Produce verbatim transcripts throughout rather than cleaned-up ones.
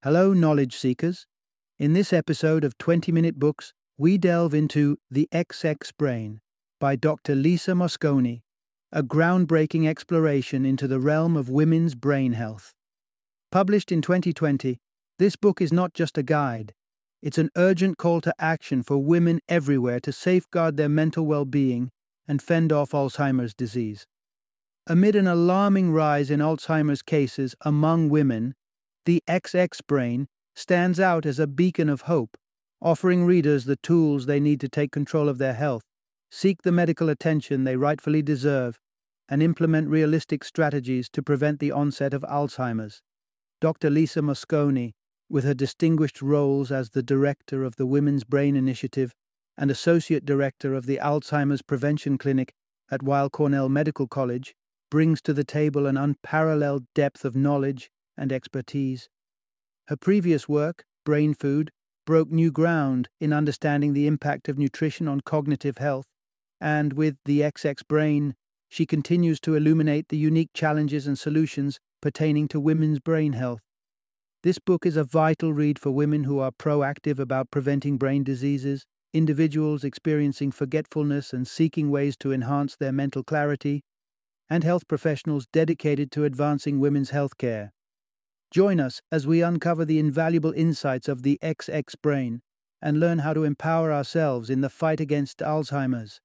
Hello, knowledge seekers. In this episode of twenty minute Books, we delve into The X X Brain by Doctor Lisa Mosconi, a groundbreaking exploration into the realm of women's brain health. Published in twenty twenty, this book is not just a guide. It's an urgent call to action for women everywhere to safeguard their mental well-being and fend off Alzheimer's disease. Amid an alarming rise in Alzheimer's cases among women, The X X Brain stands out as a beacon of hope, offering readers the tools they need to take control of their health, seek the medical attention they rightfully deserve, and implement realistic strategies to prevent the onset of Alzheimer's. Doctor Lisa Mosconi, with her distinguished roles as the director of the Women's Brain Initiative and associate director of the Alzheimer's Prevention Clinic at Weill Cornell Medical College, brings to the table an unparalleled depth of knowledge and expertise. Her previous work, Brain Food, broke new ground in understanding the impact of nutrition on cognitive health, and with The X X Brain, she continues to illuminate the unique challenges and solutions pertaining to women's brain health. This book is a vital read for women who are proactive about preventing brain diseases, individuals experiencing forgetfulness and seeking ways to enhance their mental clarity, and health professionals dedicated to advancing women's health care. Join us as we uncover the invaluable insights of The X X Brain and learn how to empower ourselves in the fight against Alzheimer's.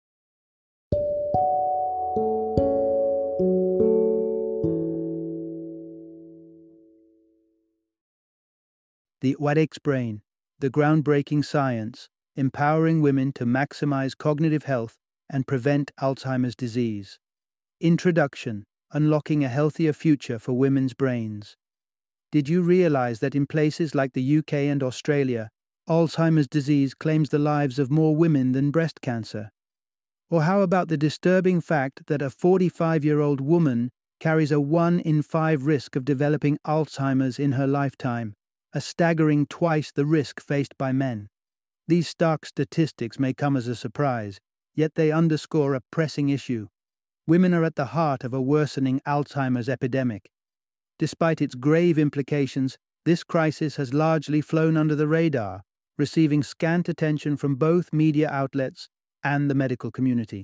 The X X Brain, the groundbreaking science, empowering women to maximize cognitive health and prevent Alzheimer's disease. Introduction: Unlocking a Healthier Future for Women's Brains. Did you realize that in places like the U K and Australia, Alzheimer's disease claims the lives of more women than breast cancer? Or how about the disturbing fact that a forty-five-year-old woman carries a one in five risk of developing Alzheimer's in her lifetime, a staggering twice the risk faced by men? These stark statistics may come as a surprise, yet they underscore a pressing issue. Women are at the heart of a worsening Alzheimer's epidemic. Despite its grave implications, this crisis has largely flown under the radar, receiving scant attention from both media outlets and the medical community.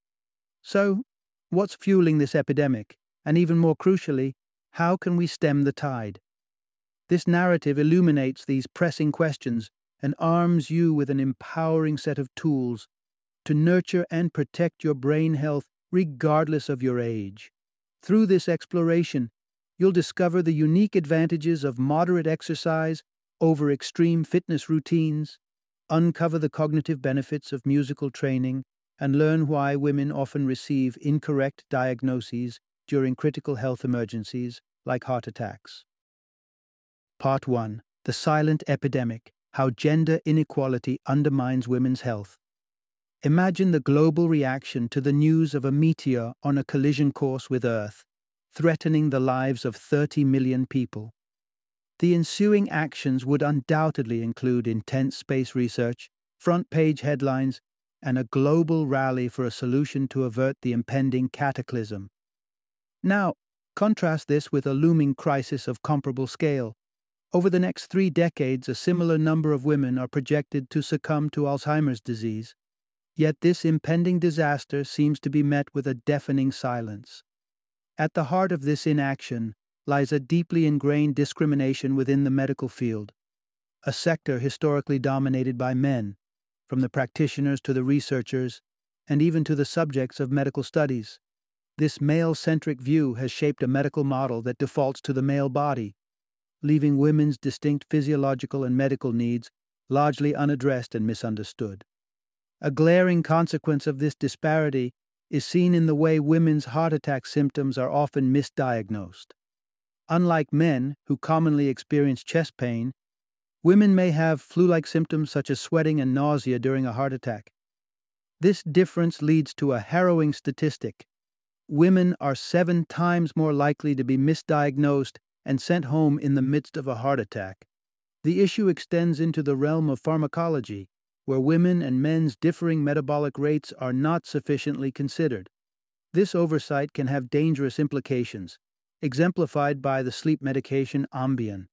So, what's fueling this epidemic? And even more crucially, how can we stem the tide? This narrative illuminates these pressing questions and arms you with an empowering set of tools to nurture and protect your brain health regardless of your age. Through this exploration, you'll discover the unique advantages of moderate exercise over extreme fitness routines, uncover the cognitive benefits of musical training, and learn why women often receive incorrect diagnoses during critical health emergencies like heart attacks. Part one: The Silent Epidemic: How Gender Inequality Undermines Women's Health. Imagine the global reaction to the news of a meteor on a collision course with Earth, threatening the lives of thirty million people. The ensuing actions would undoubtedly include intense space research, front-page headlines, and a global rally for a solution to avert the impending cataclysm. Now, contrast this with a looming crisis of comparable scale. Over the next three decades, a similar number of women are projected to succumb to Alzheimer's disease. Yet this impending disaster seems to be met with a deafening silence. At the heart of this inaction lies a deeply ingrained discrimination within the medical field, a sector historically dominated by men, from the practitioners to the researchers, and even to the subjects of medical studies. This male-centric view has shaped a medical model that defaults to the male body, leaving women's distinct physiological and medical needs largely unaddressed and misunderstood. A glaring consequence of this disparity is seen in the way women's heart attack symptoms are often misdiagnosed. Unlike men, who commonly experience chest pain, women may have flu-like symptoms such as sweating and nausea during a heart attack. This difference leads to a harrowing statistic. Women are seven times more likely to be misdiagnosed and sent home in the midst of a heart attack. The issue extends into the realm of pharmacology, where women and men's differing metabolic rates are not sufficiently considered. This oversight can have dangerous implications, exemplified by the sleep medication Ambien.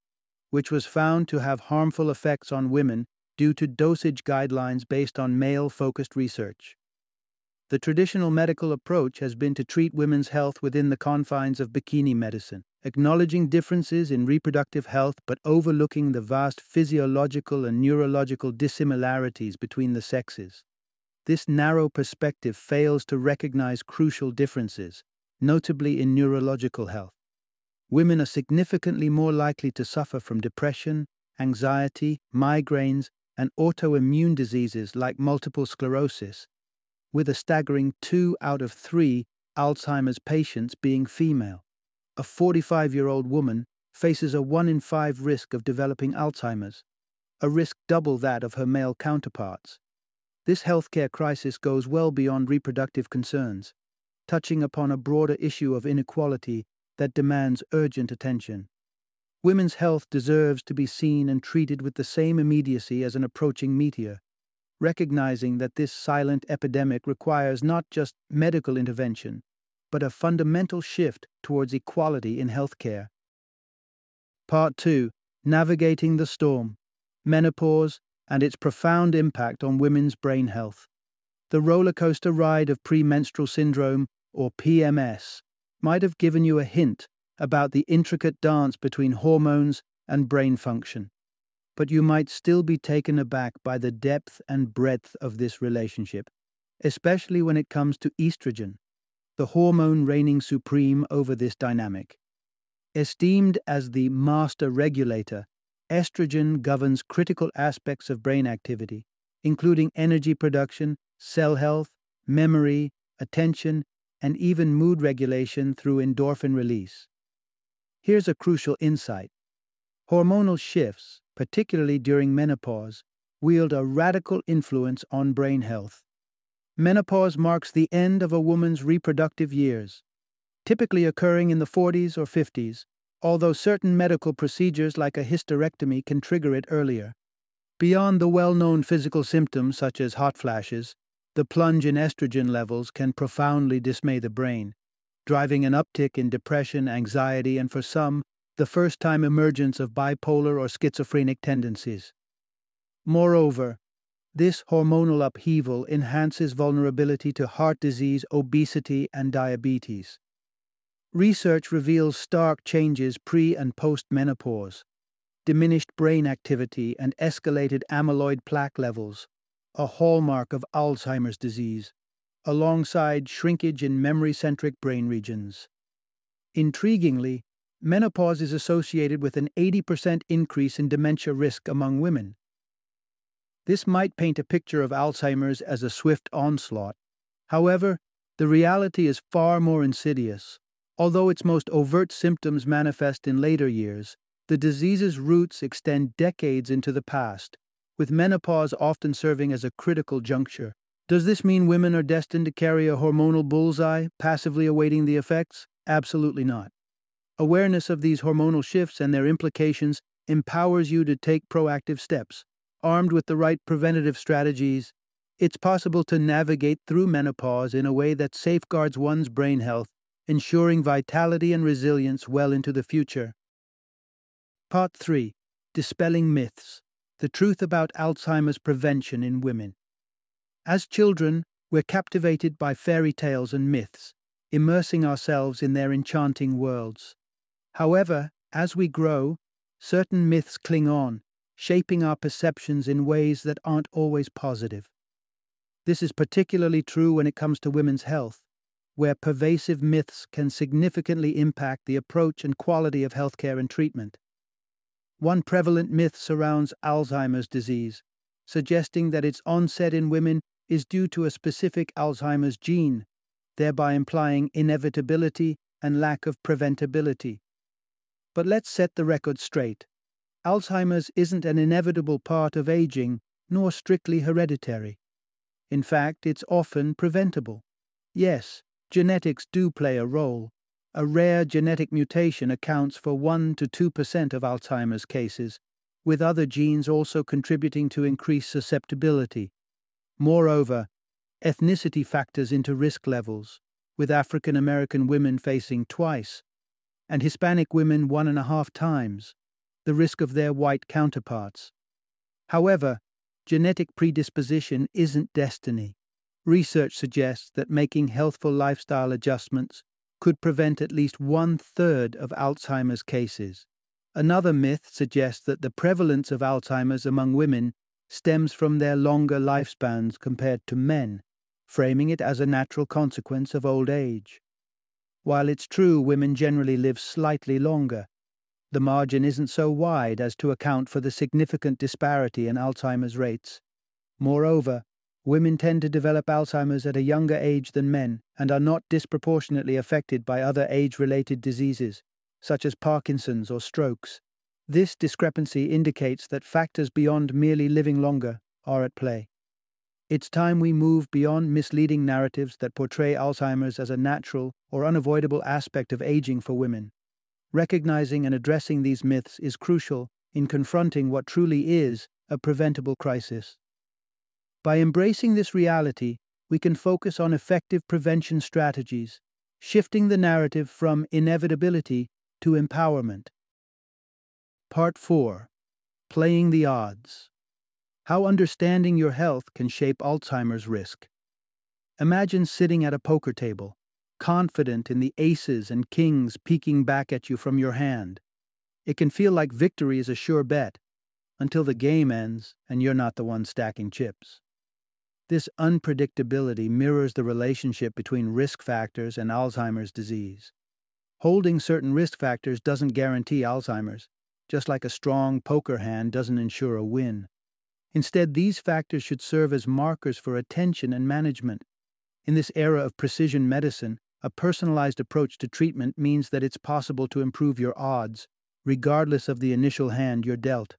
which was found to have harmful effects on women due to dosage guidelines based on male-focused research. The traditional medical approach has been to treat women's health within the confines of bikini medicine, acknowledging differences in reproductive health but overlooking the vast physiological and neurological dissimilarities between the sexes. This narrow perspective fails to recognize crucial differences, notably in neurological health. Women are significantly more likely to suffer from depression, anxiety, migraines, and autoimmune diseases like multiple sclerosis, with a staggering two out of three Alzheimer's patients being female. A forty-five-year-old woman faces a one in five risk of developing Alzheimer's, a risk double that of her male counterparts. This healthcare crisis goes well beyond reproductive concerns, touching upon a broader issue of inequality that demands urgent attention. Women's health deserves to be seen and treated with the same immediacy as an approaching meteor, recognizing that this silent epidemic requires not just medical intervention, but a fundamental shift towards equality in healthcare. Part two. Navigating the Storm. Menopause and its profound impact on women's brain health. The roller coaster ride of premenstrual syndrome, or P M S, might have given you a hint about the intricate dance between hormones and brain function, but you might still be taken aback by the depth and breadth of this relationship, especially when it comes to estrogen, the hormone reigning supreme over this dynamic. Esteemed as the master regulator, estrogen governs critical aspects of brain activity, including energy production, cell health, memory, attention, and even mood regulation through endorphin release. Here's a crucial insight. Hormonal shifts, particularly during menopause, wield a radical influence on brain health. Menopause marks the end of a woman's reproductive years, typically occurring in the forties or fifties, although certain medical procedures like a hysterectomy can trigger it earlier. Beyond the well-known physical symptoms such as hot flashes, the plunge in estrogen levels can profoundly dismay the brain, driving an uptick in depression, anxiety, and for some, the first-time emergence of bipolar or schizophrenic tendencies. Moreover, this hormonal upheaval enhances vulnerability to heart disease, obesity, and diabetes. Research reveals stark changes pre- and post-menopause, diminished brain activity, and escalated amyloid plaque levels, a hallmark of Alzheimer's disease, alongside shrinkage in memory-centric brain regions. Intriguingly, menopause is associated with an eighty percent increase in dementia risk among women. This might paint a picture of Alzheimer's as a swift onslaught. However, the reality is far more insidious. Although its most overt symptoms manifest in later years, the disease's roots extend decades into the past, with menopause often serving as a critical juncture. Does this mean women are destined to carry a hormonal bullseye, passively awaiting the effects? Absolutely not. Awareness of these hormonal shifts and their implications empowers you to take proactive steps. Armed with the right preventative strategies, it's possible to navigate through menopause in a way that safeguards one's brain health, ensuring vitality and resilience well into the future. Part three. Dispelling Myths. The Truth About Alzheimer's Prevention in Women. As children, we're captivated by fairy tales and myths, immersing ourselves in their enchanting worlds. However, as we grow, certain myths cling on, shaping our perceptions in ways that aren't always positive. This is particularly true when it comes to women's health, where pervasive myths can significantly impact the approach and quality of healthcare and treatment. One prevalent myth surrounds Alzheimer's disease, suggesting that its onset in women is due to a specific Alzheimer's gene, thereby implying inevitability and lack of preventability. But let's set the record straight. Alzheimer's isn't an inevitable part of aging, nor strictly hereditary. In fact, it's often preventable. Yes, genetics do play a role. A rare genetic mutation accounts for one to two percent of Alzheimer's cases, with other genes also contributing to increased susceptibility. Moreover, ethnicity factors into risk levels, with African American women facing twice, and Hispanic women one and a half times, the risk of their white counterparts. However, genetic predisposition isn't destiny. Research suggests that making healthful lifestyle adjustments could prevent at least one-third of Alzheimer's cases. Another myth suggests that the prevalence of Alzheimer's among women stems from their longer lifespans compared to men, framing it as a natural consequence of old age. While it's true women generally live slightly longer, the margin isn't so wide as to account for the significant disparity in Alzheimer's rates. Moreover, women tend to develop Alzheimer's at a younger age than men and are not disproportionately affected by other age-related diseases, such as Parkinson's or strokes. This discrepancy indicates that factors beyond merely living longer are at play. It's time we move beyond misleading narratives that portray Alzheimer's as a natural or unavoidable aspect of aging for women. Recognizing and addressing these myths is crucial in confronting what truly is a preventable crisis. By embracing this reality, we can focus on effective prevention strategies, shifting the narrative from inevitability to empowerment. Part four. Playing the Odds. How understanding your health can shape Alzheimer's risk. Imagine sitting at a poker table, confident in the aces and kings peeking back at you from your hand. It can feel like victory is a sure bet, until the game ends and you're not the one stacking chips. This unpredictability mirrors the relationship between risk factors and Alzheimer's disease. Holding certain risk factors doesn't guarantee Alzheimer's, just like a strong poker hand doesn't ensure a win. Instead, these factors should serve as markers for attention and management. In this era of precision medicine, a personalized approach to treatment means that it's possible to improve your odds, regardless of the initial hand you're dealt.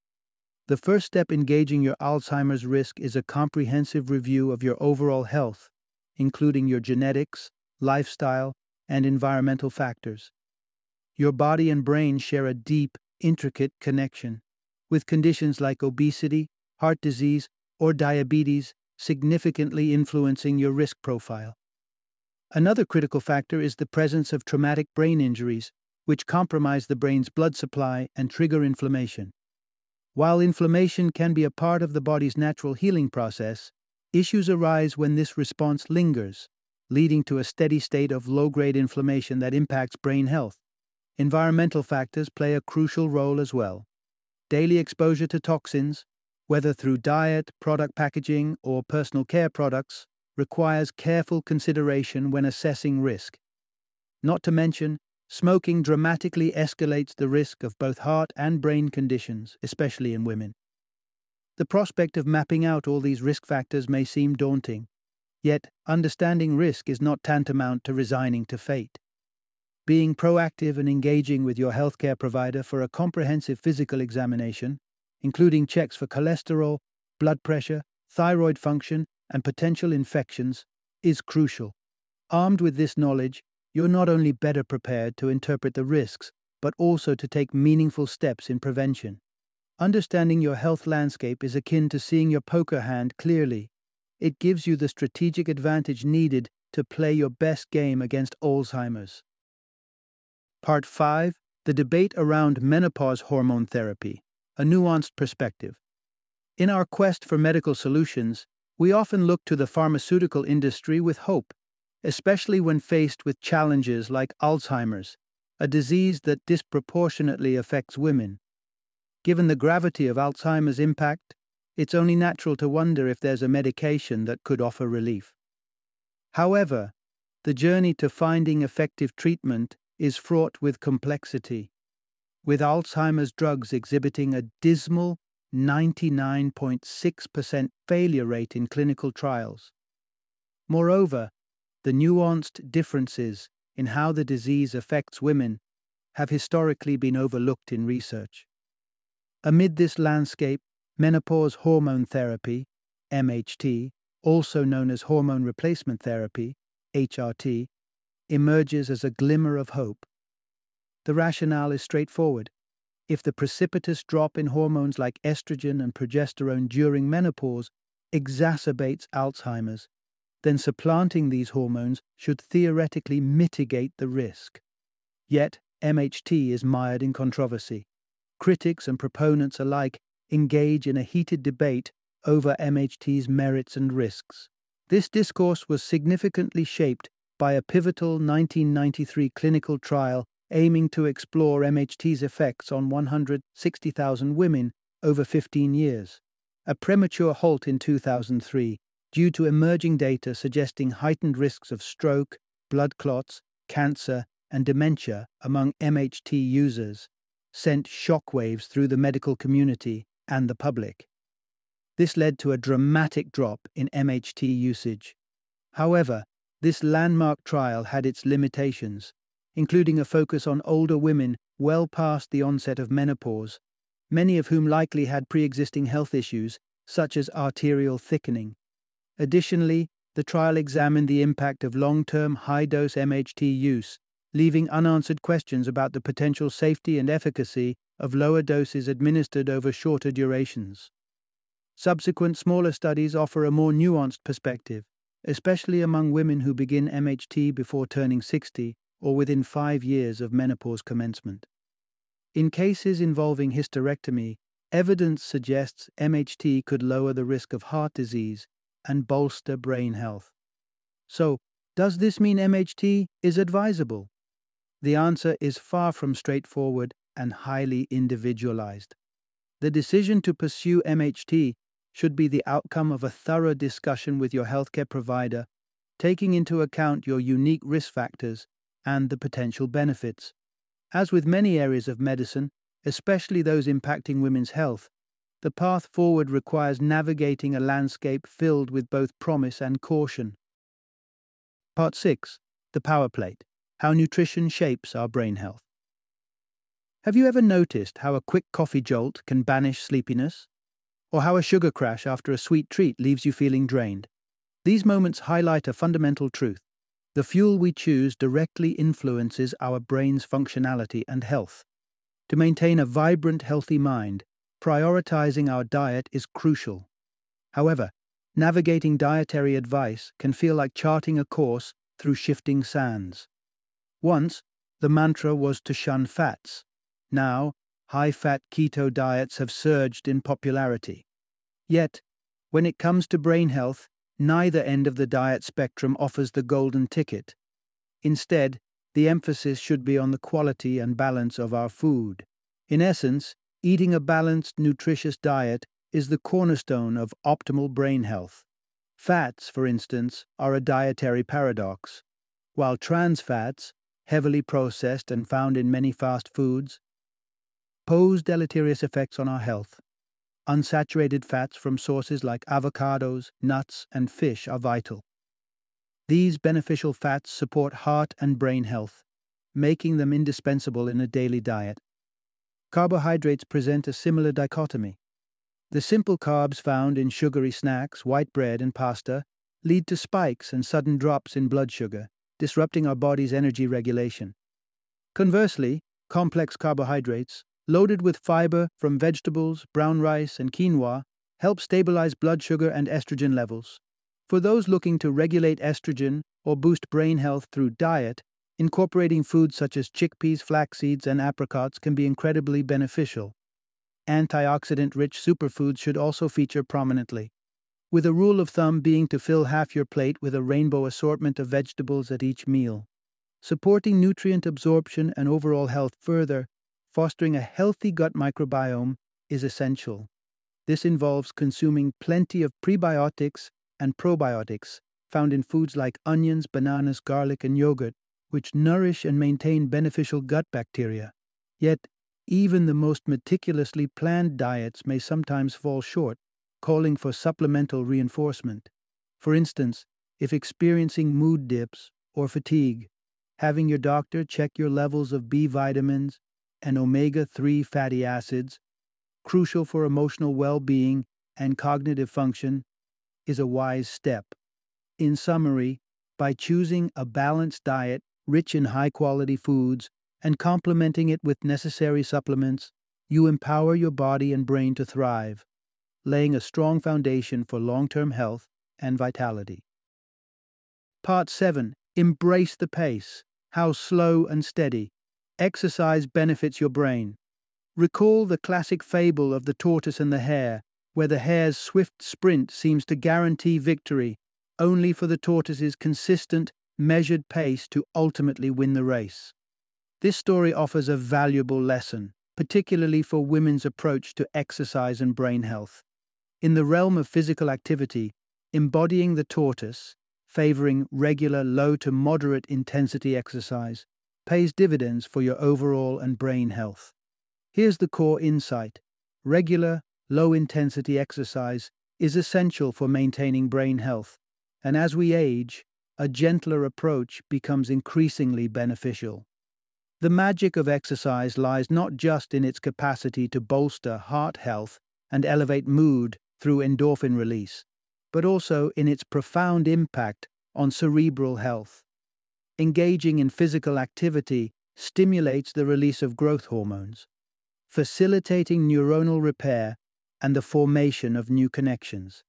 The first step in gauging your Alzheimer's risk is a comprehensive review of your overall health, including your genetics, lifestyle, and environmental factors. Your body and brain share a deep, intricate connection, with conditions like obesity, heart disease, or diabetes significantly influencing your risk profile. Another critical factor is the presence of traumatic brain injuries, which compromise the brain's blood supply and trigger inflammation. While inflammation can be a part of the body's natural healing process, issues arise when this response lingers, leading to a steady state of low-grade inflammation that impacts brain health. Environmental factors play a crucial role as well. Daily exposure to toxins, whether through diet, product packaging, or personal care products, requires careful consideration when assessing risk. Not to mention, smoking dramatically escalates the risk of both heart and brain conditions, especially in women. The prospect of mapping out all these risk factors may seem daunting, yet understanding risk is not tantamount to resigning to fate. Being proactive and engaging with your healthcare provider for a comprehensive physical examination, including checks for cholesterol, blood pressure, thyroid function, and potential infections, is crucial. Armed with this knowledge, you're not only better prepared to interpret the risks, but also to take meaningful steps in prevention. Understanding your health landscape is akin to seeing your poker hand clearly. It gives you the strategic advantage needed to play your best game against Alzheimer's. Part five. The debate around menopause hormone therapy, a nuanced perspective. In our quest for medical solutions, we often look to the pharmaceutical industry with hope, especially when faced with challenges like Alzheimer's, a disease that disproportionately affects women. Given the gravity of Alzheimer's impact, it's only natural to wonder if there's a medication that could offer relief. However, the journey to finding effective treatment is fraught with complexity, with Alzheimer's drugs exhibiting a dismal ninety-nine point six percent failure rate in clinical trials. Moreover, the nuanced differences in how the disease affects women have historically been overlooked in research. Amid this landscape, menopause hormone therapy, M H T, also known as hormone replacement therapy, H R T, emerges as a glimmer of hope. The rationale is straightforward. If the precipitous drop in hormones like estrogen and progesterone during menopause exacerbates Alzheimer's, then supplanting these hormones should theoretically mitigate the risk. Yet, M H T is mired in controversy. critics and proponents alike engage in a heated debate over M H T's merits and risks. This discourse was significantly shaped by a pivotal nineteen ninety-three clinical trial aiming to explore M H T's effects on one hundred sixty thousand women over fifteen years. A premature halt in two thousand three due to emerging data suggesting heightened risks of stroke, blood clots, cancer, and dementia among M H T users sent shockwaves through the medical community and the public. This led to a dramatic drop in M H T usage. However, this landmark trial had its limitations, including a focus on older women well past the onset of menopause, many of whom likely had pre-existing health issues such as arterial thickening. Additionally, the trial examined the impact of long-term high-dose M H T use, leaving unanswered questions about the potential safety and efficacy of lower doses administered over shorter durations. Subsequent smaller studies offer a more nuanced perspective, especially among women who begin M H T before turning sixty or within five years of menopause commencement. In cases involving hysterectomy, evidence suggests M H T could lower the risk of heart disease and bolster brain health. So, does this mean M H T is advisable? The answer is far from straightforward and highly individualized. The decision to pursue M H T should be the outcome of a thorough discussion with your healthcare provider, taking into account your unique risk factors and the potential benefits. As with many areas of medicine, especially those impacting women's health, the path forward requires navigating a landscape filled with both promise and caution. Part six. The Power Plate: How Nutrition Shapes Our Brain Health. Have you ever noticed how a quick coffee jolt can banish sleepiness? Or how a sugar crash after a sweet treat leaves you feeling drained? These moments highlight a fundamental truth. The fuel we choose directly influences our brain's functionality and health. To maintain a vibrant, healthy mind, prioritizing our diet is crucial. However, navigating dietary advice can feel like charting a course through shifting sands. Once, the mantra was to shun fats. Now, high-fat keto diets have surged in popularity. Yet, when it comes to brain health, neither end of the diet spectrum offers the golden ticket. Instead, the emphasis should be on the quality and balance of our food. In essence, eating a balanced, nutritious diet is the cornerstone of optimal brain health. Fats, for instance, are a dietary paradox. While trans fats, heavily processed and found in many fast foods, pose deleterious effects on our health. Unsaturated fats from sources like avocados, nuts, and fish are vital. These beneficial fats support heart and brain health, making them indispensable in a daily diet. Carbohydrates present a similar dichotomy. The simple carbs found in sugary snacks, white bread, and pasta lead to spikes and sudden drops in blood sugar, disrupting our body's energy regulation. Conversely, complex carbohydrates, loaded with fiber from vegetables, brown rice, and quinoa, help stabilize blood sugar and estrogen levels. For those looking to regulate estrogen or boost brain health through diet, incorporating foods such as chickpeas, flax seeds, and apricots can be incredibly beneficial. Antioxidant-rich superfoods should also feature prominently, with a rule of thumb being to fill half your plate with a rainbow assortment of vegetables at each meal. Supporting nutrient absorption and overall health further, fostering a healthy gut microbiome is essential. This involves consuming plenty of prebiotics and probiotics found in foods like onions, bananas, garlic, and yogurt, which nourish and maintain beneficial gut bacteria. Yet, even the most meticulously planned diets may sometimes fall short, calling for supplemental reinforcement. For instance, if experiencing mood dips or fatigue, having your doctor check your levels of B vitamins and omega three fatty acids, crucial for emotional well-being and cognitive function, is a wise step. In summary, by choosing a balanced diet rich in high-quality foods and complementing it with necessary supplements, you empower your body and brain to thrive, laying a strong foundation for long-term health and vitality. Part seven. Embrace the pace. How slow and steady exercise benefits your brain. Recall the classic fable of the tortoise and the hare, where the hare's swift sprint seems to guarantee victory, only for the tortoise's consistent, measured pace to ultimately win the race. This story offers a valuable lesson, particularly for women's approach to exercise and brain health. In the realm of physical activity, embodying the tortoise, favoring regular low to moderate intensity exercise, pays dividends for your overall and brain health. Here's the core insight. Regular, low-intensity exercise is essential for maintaining brain health, and as we age, a gentler approach becomes increasingly beneficial. The magic of exercise lies not just in its capacity to bolster heart health and elevate mood through endorphin release, but also in its profound impact on cerebral health. Engaging in physical activity stimulates the release of growth hormones, facilitating neuronal repair and the formation of new connections.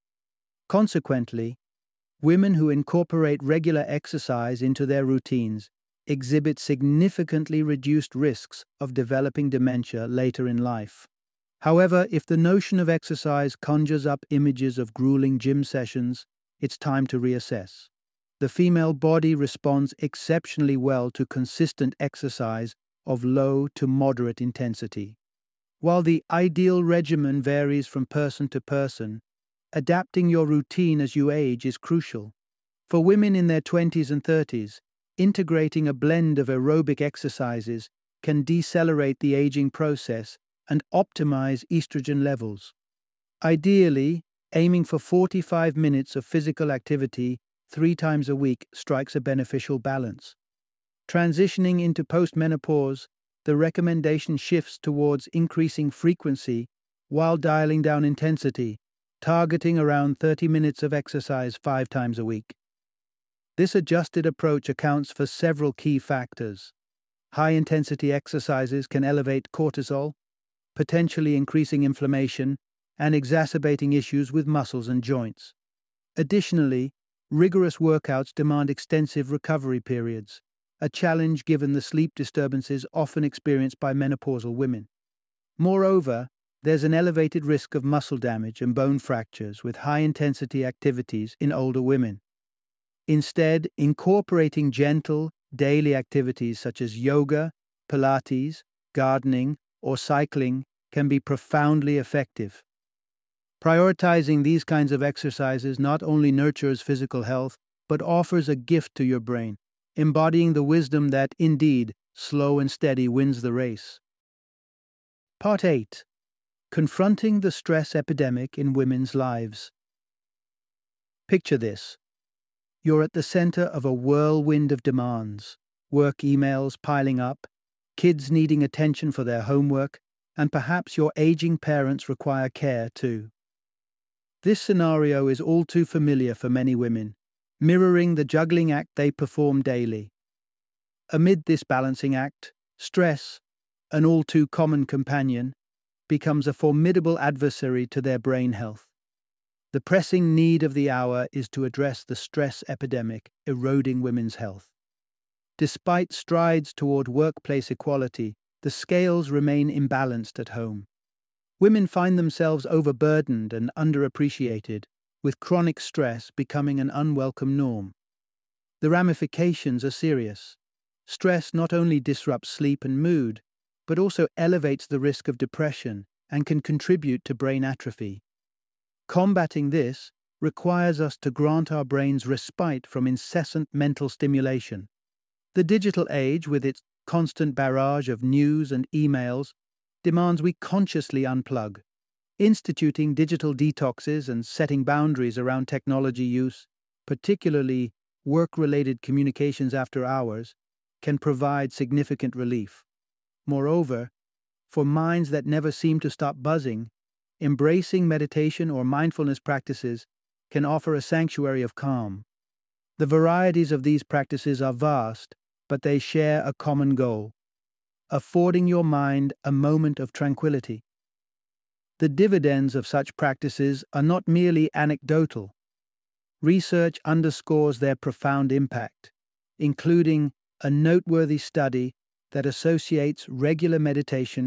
Consequently, women who incorporate regular exercise into their routines exhibit significantly reduced risks of developing dementia later in life. However, if the notion of exercise conjures up images of grueling gym sessions, it's time to reassess. The female body responds exceptionally well to consistent exercise of low to moderate intensity. While the ideal regimen varies from person to person, adapting your routine as you age is crucial. For women in their twenties and thirties, integrating a blend of aerobic exercises can decelerate the aging process and optimize estrogen levels. Ideally, aiming for forty-five minutes of physical activity three times a week strikes a beneficial balance. Transitioning into postmenopause, the recommendation shifts towards increasing frequency while dialing down intensity, targeting around thirty minutes of exercise five times a week. This adjusted approach accounts for several key factors. High-intensity exercises can elevate cortisol, potentially increasing inflammation and exacerbating issues with muscles and joints. Additionally, rigorous workouts demand extensive recovery periods, a challenge given the sleep disturbances often experienced by menopausal women. Moreover, there's an elevated risk of muscle damage and bone fractures with high-intensity activities in older women. Instead, incorporating gentle, daily activities such as yoga, Pilates, gardening, or cycling can be profoundly effective. Prioritizing these kinds of exercises not only nurtures physical health, but offers a gift to your brain, embodying the wisdom that, indeed, slow and steady wins the race. Part eight. Confronting the stress epidemic in women's lives. Picture this. You're at the center of a whirlwind of demands, work emails piling up, kids needing attention for their homework, and perhaps your aging parents require care too. This scenario is all too familiar for many women, mirroring the juggling act they perform daily. Amid this balancing act, stress, an all too common companion, becomes a formidable adversary to their brain health. The pressing need of the hour is to address the stress epidemic eroding women's health. Despite strides toward workplace equality, the scales remain imbalanced at home. Women find themselves overburdened and underappreciated, with chronic stress becoming an unwelcome norm. The ramifications are serious. Stress not only disrupts sleep and mood, but also elevates the risk of depression and can contribute to brain atrophy. Combating this requires us to grant our brains respite from incessant mental stimulation. The digital age, with its constant barrage of news and emails, demands we consciously unplug. Instituting digital detoxes and setting boundaries around technology use, particularly work-related communications after hours, can provide significant relief. Moreover, for minds that never seem to stop buzzing, embracing meditation or mindfulness practices can offer a sanctuary of calm. The varieties of these practices are vast, but they share a common goal: affording your mind a moment of tranquility. The dividends of such practices are not merely anecdotal. Research underscores their profound impact, including a noteworthy study that associates regular meditation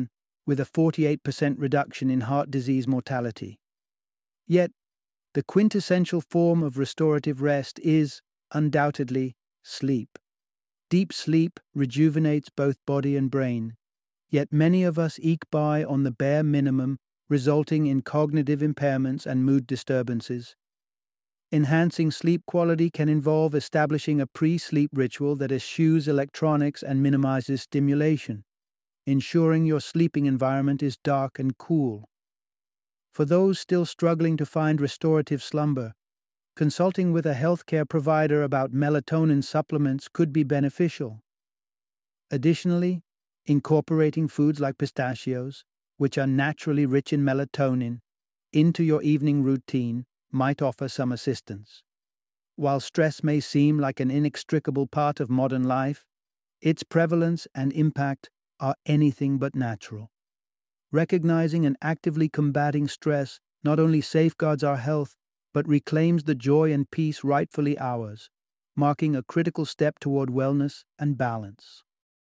with a forty-eight percent reduction in heart disease mortality. Yet, the quintessential form of restorative rest is, undoubtedly, sleep. Deep sleep rejuvenates both body and brain, yet many of us eke by on the bare minimum, resulting in cognitive impairments and mood disturbances. Enhancing sleep quality can involve establishing a pre-sleep ritual that eschews electronics and minimizes stimulation, ensuring your sleeping environment is dark and cool. For those still struggling to find restorative slumber, consulting with a healthcare provider about melatonin supplements could be beneficial. Additionally, incorporating foods like pistachios, which are naturally rich in melatonin, into your evening routine might offer some assistance. While stress may seem like an inextricable part of modern life, its prevalence and impact are anything but natural. Recognizing and actively combating stress not only safeguards our health, but reclaims the joy and peace rightfully ours, marking a critical step toward wellness and balance.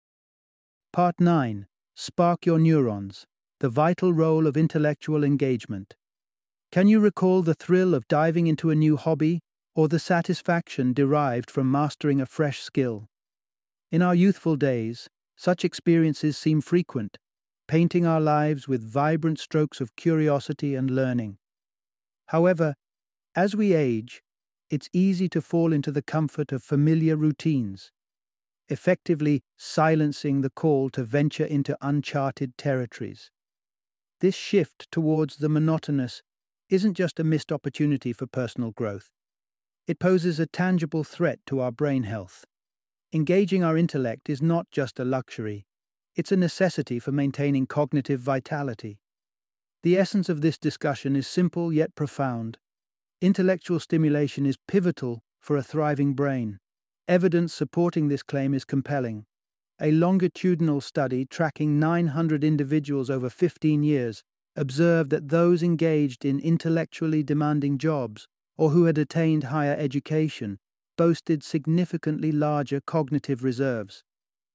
Part nine. Spark your neurons, the vital role of intellectual engagement. Can you recall the thrill of diving into a new hobby or the satisfaction derived from mastering a fresh skill? In our youthful days, such experiences seem frequent, painting our lives with vibrant strokes of curiosity and learning. However, as we age, it's easy to fall into the comfort of familiar routines, effectively silencing the call to venture into uncharted territories. This shift towards the monotonous isn't just a missed opportunity for personal growth. It poses a tangible threat to our brain health. Engaging our intellect is not just a luxury, it's a necessity for maintaining cognitive vitality. The essence of this discussion is simple yet profound. Intellectual stimulation is pivotal for a thriving brain. Evidence supporting this claim is compelling. A longitudinal study tracking nine hundred individuals over fifteen years observed that those engaged in intellectually demanding jobs or who had attained higher education boasted significantly larger cognitive reserves.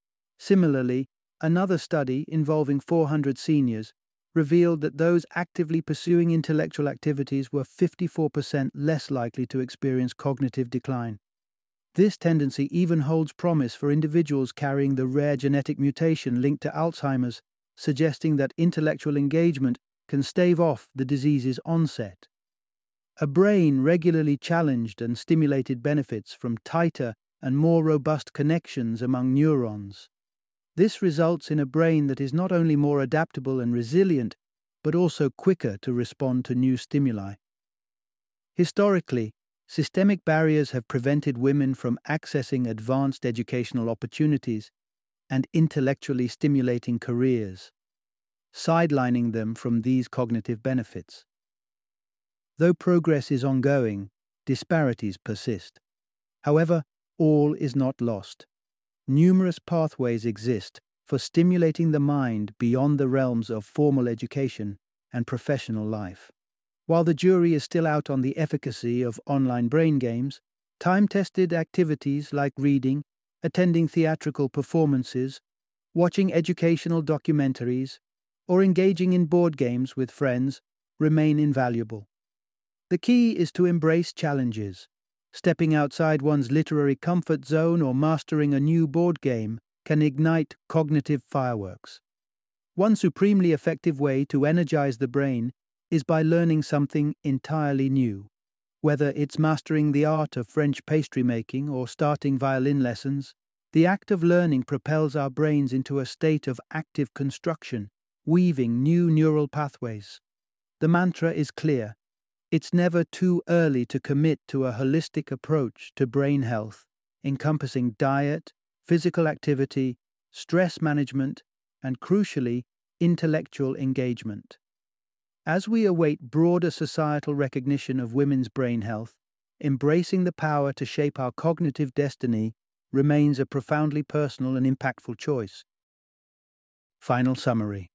Similarly, another study involving four hundred seniors revealed that those actively pursuing intellectual activities were fifty-four percent less likely to experience cognitive decline. This tendency even holds promise for individuals carrying the rare genetic mutation linked to Alzheimer's, suggesting that intellectual engagement can stave off the disease's onset. A brain regularly challenged and stimulated benefits from tighter and more robust connections among neurons. This results in a brain that is not only more adaptable and resilient, but also quicker to respond to new stimuli. Historically, systemic barriers have prevented women from accessing advanced educational opportunities and intellectually stimulating careers, sidelining them from these cognitive benefits. Though progress is ongoing, disparities persist. However, all is not lost. Numerous pathways exist for stimulating the mind beyond the realms of formal education and professional life. While the jury is still out on the efficacy of online brain games, time-tested activities like reading, attending theatrical performances, watching educational documentaries, or engaging in board games with friends remain invaluable. The key is to embrace challenges. Stepping outside one's literary comfort zone or mastering a new board game can ignite cognitive fireworks. One supremely effective way to energize the brain is by learning something entirely new. Whether it's mastering the art of French pastry making or starting violin lessons, the act of learning propels our brains into a state of active construction, weaving new neural pathways. The mantra is clear. It's never too early to commit to a holistic approach to brain health, encompassing diet, physical activity, stress management, and crucially, intellectual engagement. As we await broader societal recognition of women's brain health, embracing the power to shape our cognitive destiny remains a profoundly personal and impactful choice. Final summary.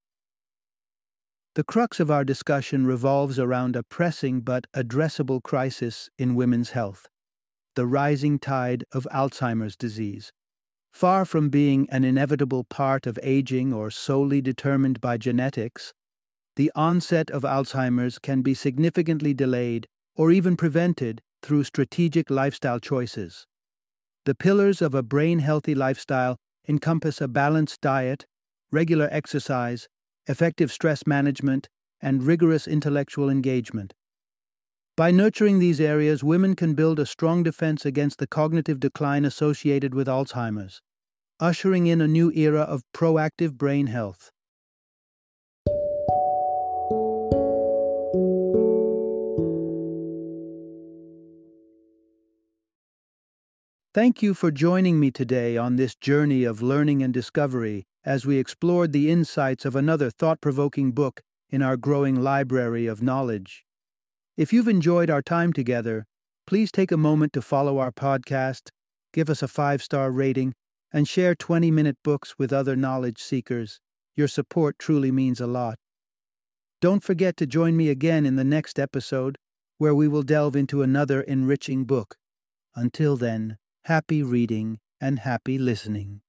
The crux of our discussion revolves around a pressing but addressable crisis in women's health: the rising tide of Alzheimer's disease. Far from being an inevitable part of aging or solely determined by genetics, the onset of Alzheimer's can be significantly delayed or even prevented through strategic lifestyle choices. The pillars of a brain-healthy lifestyle encompass a balanced diet, regular exercise, effective stress management, and rigorous intellectual engagement. By nurturing these areas, women can build a strong defense against the cognitive decline associated with Alzheimer's, ushering in a new era of proactive brain health. Thank you for joining me today on this journey of learning and discovery as we explored the insights of another thought-provoking book in our growing library of knowledge. If you've enjoyed our time together, please take a moment to follow our podcast, give us a five-star rating, and share twenty-minute books with other knowledge seekers. Your support truly means a lot. Don't forget to join me again in the next episode, where we will delve into another enriching book. Until then, happy reading and happy listening.